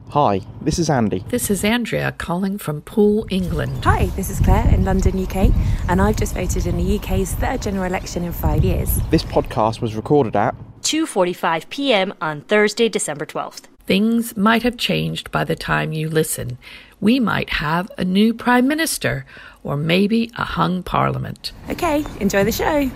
Hi, this is Andy. This is Andrea calling from Poole, England. Hi, this is Claire in London, UK, and I've just voted in the UK's third general election in 5 years. This podcast was recorded at 2:45 p.m. on Thursday, December 12th. Things might have changed by the time you listen. We might have a new Prime Minister, or maybe a hung Parliament. Okay, enjoy the show.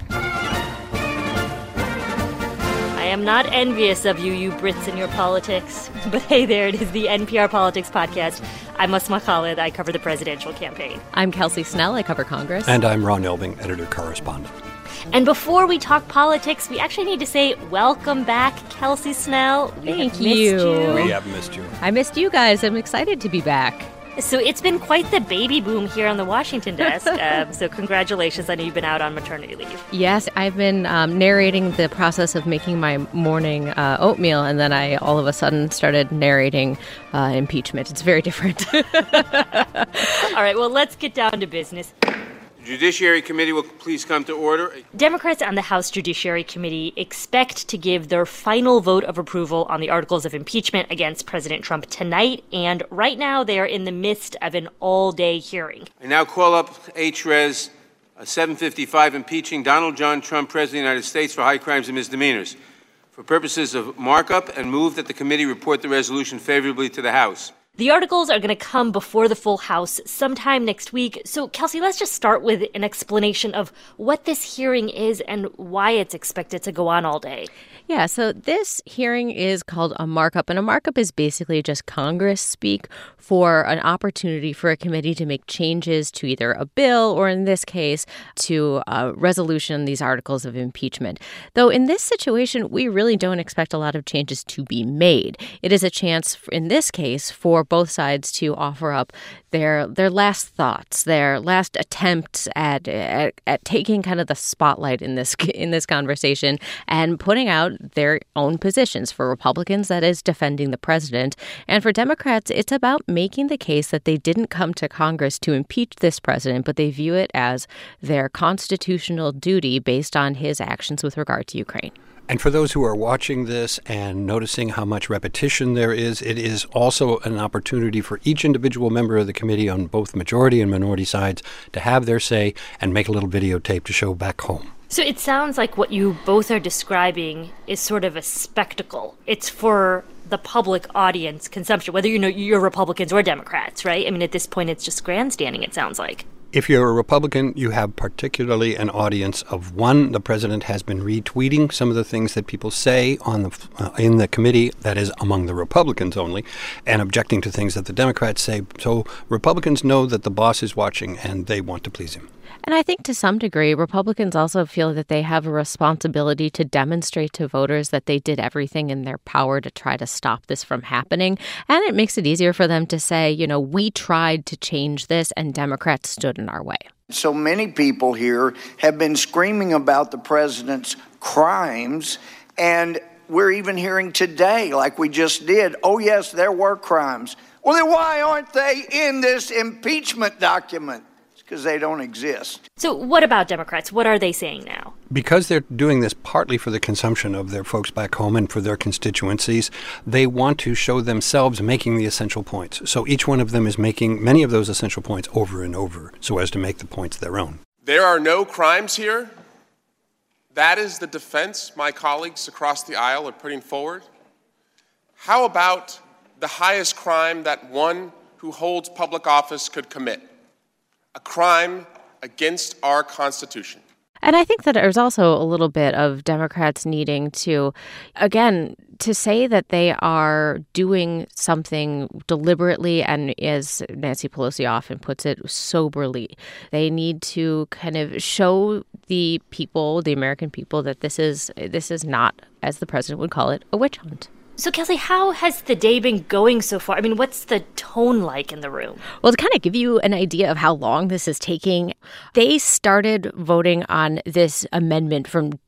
I am not envious of you Brits and your politics. But hey there, it is the NPR Politics Podcast. I'm Asma Khalid. I cover the presidential campaign. I'm Kelsey Snell. I cover Congress. And I'm Ron Elving, editor-correspondent. And before we talk politics, we actually need to say welcome back, Kelsey Snell. Thank you. We have missed you. I missed you guys. I'm excited to be back. So it's been quite the baby boom here on the Washington desk. So congratulations. I know you've been out on maternity leave. Yes, I've been narrating the process of making my morning oatmeal, and then I all of a sudden started narrating impeachment. It's very different. All right, well, let's get down to business. The Judiciary Committee will please come to order. Democrats on the House Judiciary Committee expect to give their final vote of approval on the articles of impeachment against President Trump tonight, and right now they are in the midst of an all-day hearing. I now call up H-Res 755, impeaching Donald John Trump, President of the United States, for high crimes and misdemeanors, for purposes of markup, and move that the committee report the resolution favorably to the House. The articles are going to come before the full House sometime next week. So, Kelsey, let's just start with an explanation of what this hearing is and why it's expected to go on all day. Yeah, so this hearing is called a markup, and a markup is basically just Congress speak for an opportunity for a committee to make changes to either a bill or, in this case, to a resolution, these articles of impeachment. Though in this situation, we really don't expect a lot of changes to be made. It is a chance, in this case, for both sides to offer up their last thoughts, their last attempts at taking kind of the spotlight in this conversation and putting out their own positions. For Republicans, that is defending the president. And for Democrats, it's about making the case that they didn't come to Congress to impeach this president, but they view it as their constitutional duty based on his actions with regard to Ukraine. And for those who are watching this and noticing how much repetition there is, it is also an opportunity for each individual member of the committee on both majority and minority sides to have their say and make a little videotape to show back home. So it sounds like what you both are describing is sort of a spectacle. It's for the public audience consumption, whether you're Republicans or Democrats, right? I mean, at this point, it's just grandstanding, it sounds like. If you're a Republican, you have particularly an audience of one. The president has been retweeting some of the things that people say on in the committee, that is among the Republicans only, and objecting to things that the Democrats say. So Republicans know that the boss is watching and they want to please him. And I think to some degree, Republicans also feel that they have a responsibility to demonstrate to voters that they did everything in their power to try to stop this from happening. And it makes it easier for them to say, we tried to change this and Democrats stood in our way. So many people here have been screaming about the president's crimes, and we're even hearing today, like we just did, oh, yes, there were crimes. Well, then why aren't they in this impeachment document? Because they don't exist. So what about Democrats? What are they saying now? Because they're doing this partly for the consumption of their folks back home and for their constituencies, they want to show themselves making the essential points. So each one of them is making many of those essential points over and over so as to make the points their own. There are no crimes here. That is the defense my colleagues across the aisle are putting forward. How about the highest crime that one who holds public office could commit? A crime against our Constitution. And I think that there's also a little bit of Democrats needing to, again, to say that they are doing something deliberately and, as Nancy Pelosi often puts it, soberly. They need to kind of show the people, the American people, that this is not, as the president would call it, a witch hunt. So, Kelsey, how has the day been going so far? I mean, what's the tone like in the room? Well, to kind of give you an idea of how long this is taking, they started voting on this amendment from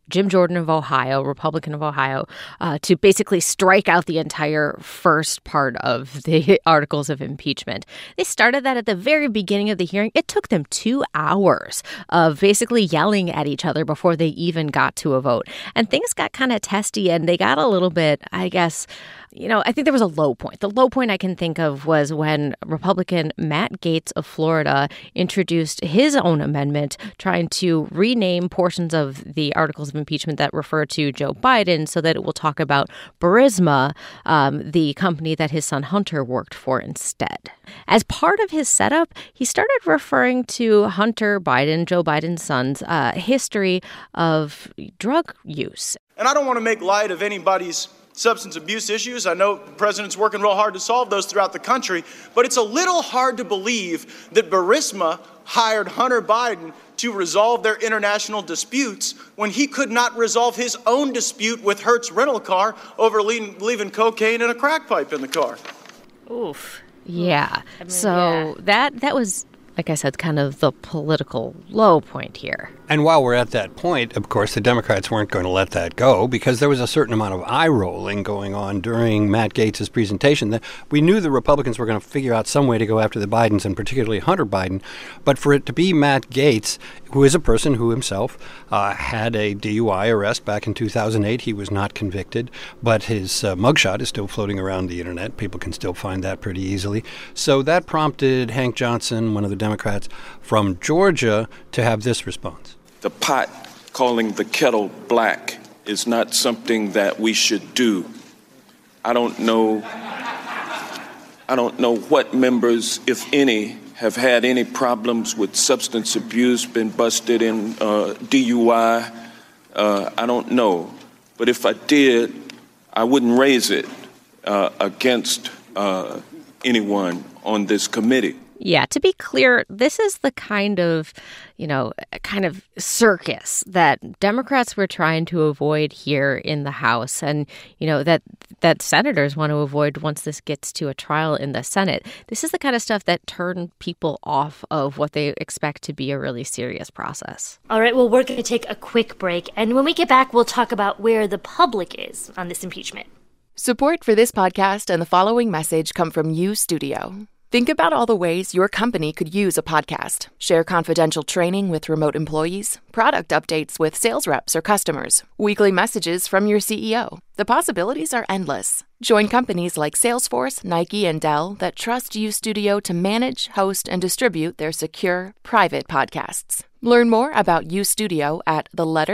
Jim Jordan of Ohio, Republican of Ohio, to basically strike out the entire first part of the articles of impeachment. They started that at the very beginning of the hearing. It took them 2 hours of basically yelling at each other before they even got to a vote. And things got kind of testy, and they got a little bit, I guess, I think there was a low point. The low point I can think of was when Republican Matt Gaetz of Florida introduced his own amendment trying to rename portions of the articles of impeachment that refer to Joe Biden so that it will talk about Burisma, the company that his son Hunter worked for instead. As part of his setup, he started referring to Hunter Biden, Joe Biden's son's, history of drug use. And I don't want to make light of anybody's substance abuse issues. I know the president's working real hard to solve those throughout the country, but it's a little hard to believe that Burisma hired Hunter Biden to resolve their international disputes when he could not resolve his own dispute with Hertz rental car over leaving cocaine and a crack pipe in the car. Oof. Yeah. That was, like I said, kind of the political low point here. And while we're at that point, of course, the Democrats weren't going to let that go because there was a certain amount of eye-rolling going on during Matt Gaetz' presentation. That we knew the Republicans were going to figure out some way to go after the Bidens, and particularly Hunter Biden. But for it to be Matt Gaetz, who is a person who himself had a DUI arrest back in 2008, he was not convicted, but his mugshot is still floating around the internet. People can still find that pretty easily. So that prompted Hank Johnson, one of the Democrats from Georgia, to have this response. The pot calling the kettle black is not something that we should do. I don't know what members, if any, have had any problems with substance abuse, been busted in DUI. I don't know. But if I did, I wouldn't raise it against anyone on this committee. Yeah, to be clear, this is the kind of circus that Democrats were trying to avoid here in the House, and, that senators want to avoid once this gets to a trial in the Senate. This is the kind of stuff that turn people off of what they expect to be a really serious process. All right, well, we're going to take a quick break, and when we get back, we'll talk about where the public is on this impeachment. Support for this podcast and the following message come from U Studio. Think about all the ways your company could use a podcast. Share confidential training with remote employees, product updates with sales reps or customers, weekly messages from your CEO. The possibilities are endless. Join companies like Salesforce, Nike, and Dell that trust U Studio to manage, host, and distribute their secure, private podcasts. Learn more about U Studio at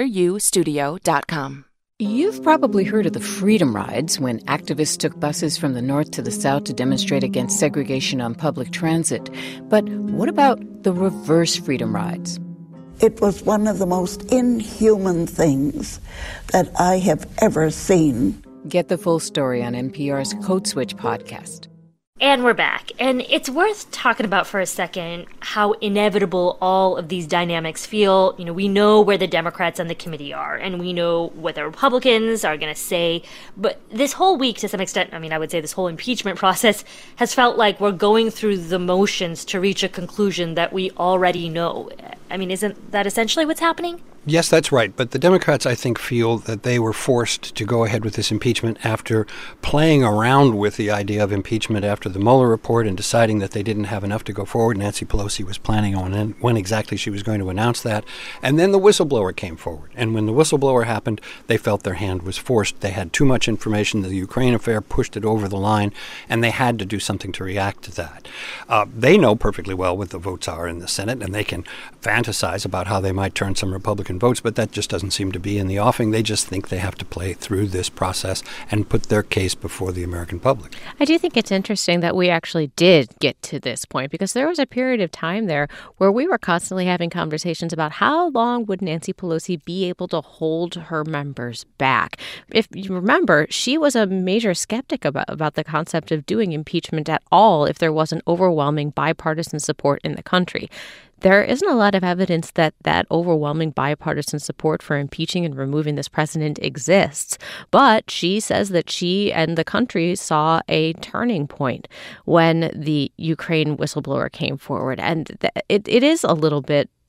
theletterustudio.com. You've probably heard of the Freedom Rides, when activists took buses from the north to the south to demonstrate against segregation on public transit. But what about the reverse Freedom Rides? It was one of the most inhuman things that I have ever seen. Get the full story on NPR's Code Switch podcast. And we're back. And it's worth talking about for a second how inevitable all of these dynamics feel. We know where the Democrats on the committee are, and we know what the Republicans are going to say. But this whole week, to some extent, I would say this whole impeachment process has felt like we're going through the motions to reach a conclusion that we already know. Isn't that essentially what's happening? Yes, that's right. But the Democrats, I think, feel that they were forced to go ahead with this impeachment after playing around with the idea of impeachment after the Mueller report and deciding that they didn't have enough to go forward. Nancy Pelosi was planning on when exactly she was going to announce that. And then the whistleblower came forward. And when the whistleblower happened, they felt their hand was forced. They had too much information. The Ukraine affair pushed it over the line, and they had to do something to react to that. They know perfectly well what the votes are in the Senate, and they can fantasize about how they might turn some Republican votes, but that just doesn't seem to be in the offing. They just think they have to play through this process and put their case before the American public. I do think it's interesting that we actually did get to this point, because there was a period of time there where we were constantly having conversations about how long would Nancy Pelosi be able to hold her members back. If you remember, she was a major skeptic about the concept of doing impeachment at all if there wasn't overwhelming bipartisan support in the country. There isn't a lot of evidence that overwhelming bipartisan support for impeaching and removing this president exists. But she says that she and the country saw a turning point when the Ukraine whistleblower came forward. And it is a little bit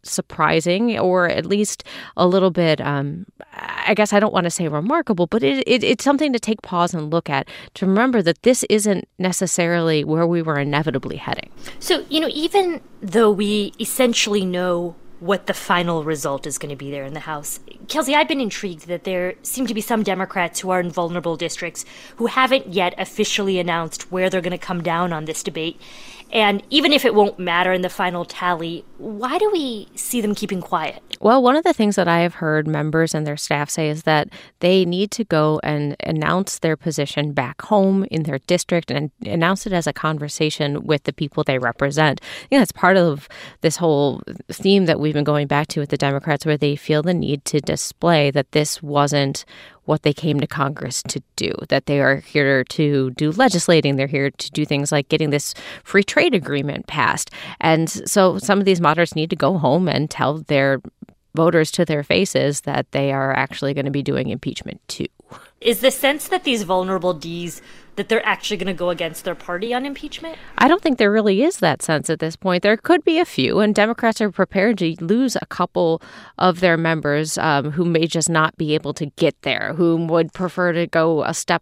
surprising, or at least a little bit, I guess I don't want to say remarkable, but it's something to take pause and look at, to remember that this isn't necessarily where we were inevitably heading. So, even though we essentially know what the final result is going to be there in the House, Kelsey, I've been intrigued that there seem to be some Democrats who are in vulnerable districts who haven't yet officially announced where they're going to come down on this debate. And even if it won't matter in the final tally, why do we see them keeping quiet? Well, one of the things that I have heard members and their staff say is that they need to go and announce their position back home in their district and announce it as a conversation with the people they represent. I think that's part of this whole theme that we've been going back to with the Democrats, where they feel the need to display that this wasn't what they came to Congress to do, that they are here to do legislating. They're here to do things like getting this free trade agreement passed. And so some of these moderates need to go home and tell their voters to their faces that they are actually going to be doing impeachment too. Is the sense that these vulnerable Ds, that they're actually going to go against their party on impeachment? I don't think there really is that sense at this point. There could be a few, and Democrats are prepared to lose a couple of their members who may just not be able to get there, who would prefer to go a step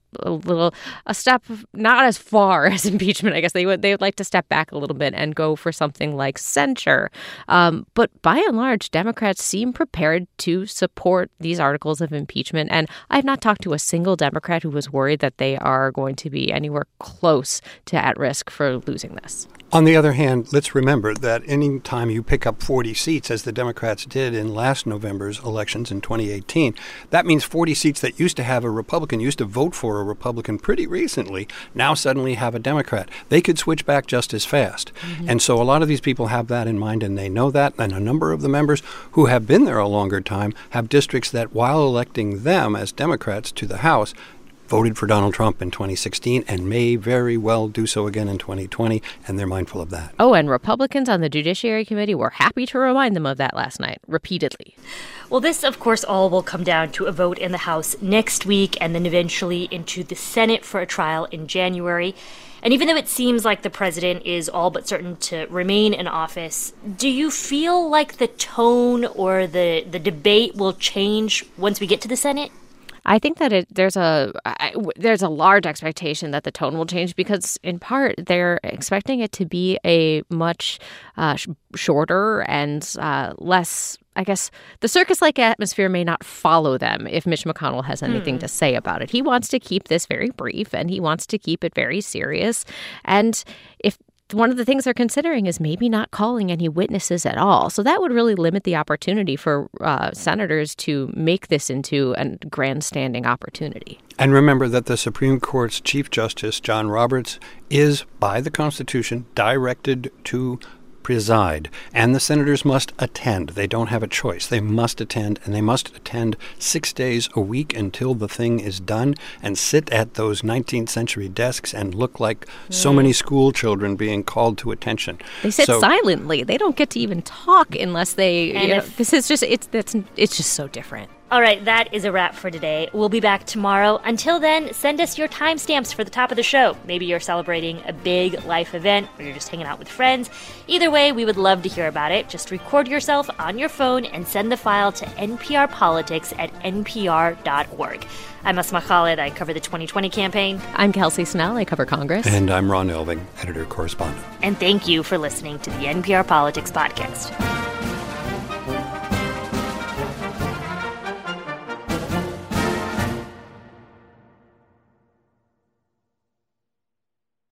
not as far as impeachment. I guess they would like to step back a little bit and go for something like censure. But by and large, Democrats seem prepared to support these articles of impeachment, and I've not talked to a single Democrat who was worried that they are going to be anywhere close to at risk for losing this. On the other hand, let's remember that any time you pick up 40 seats, as the Democrats did in last November's elections in 2018, that means 40 seats that used to have a Republican, used to vote for a Republican pretty recently, now suddenly have a Democrat. They could switch back just as fast. Mm-hmm. And so a lot of these people have that in mind, and they know that. And a number of the members who have been there a longer time have districts that, while electing them as Democrats to the House, voted for Donald Trump in 2016 and may very well do so again in 2020, and they're mindful of that. Oh, and Republicans on the Judiciary Committee were happy to remind them of that last night, repeatedly. Well, this, of course, all will come down to a vote in the House next week and then eventually into the Senate for a trial in January. And even though it seems like the president is all but certain to remain in office, do you feel like the tone or the debate will change once we get to the Senate? I think that there's a large expectation that the tone will change because, in part, they're expecting it to be a much shorter and less, I guess, the circus-like atmosphere may not follow them if Mitch McConnell has anything to say about it. He wants to keep this very brief, and he wants to keep it very serious. And if one of the things they're considering is maybe not calling any witnesses at all. So that would really limit the opportunity for senators to make this into a grandstanding opportunity. And remember that the Supreme Court's Chief Justice, John Roberts, is, by the Constitution, directed to preside, and the senators must attend. They don't have a choice. They must attend, and they must attend 6 days a week until the thing is done and sit at those 19th century desks and look like so many school children being called to attention. They sit silently. They don't get to even talk unless they, this is just, it's just so different. All right, that is a wrap for today. We'll be back tomorrow. Until then, send us your timestamps for the top of the show. Maybe you're celebrating a big life event or you're just hanging out with friends. Either way, we would love to hear about it. Just record yourself on your phone and send the file to nprpolitics@npr.org. I'm Asma Khalid. I cover the 2020 campaign. I'm Kelsey Snell. I cover Congress. And I'm Ron Elving, editor-correspondent. And thank you for listening to the NPR Politics Podcast.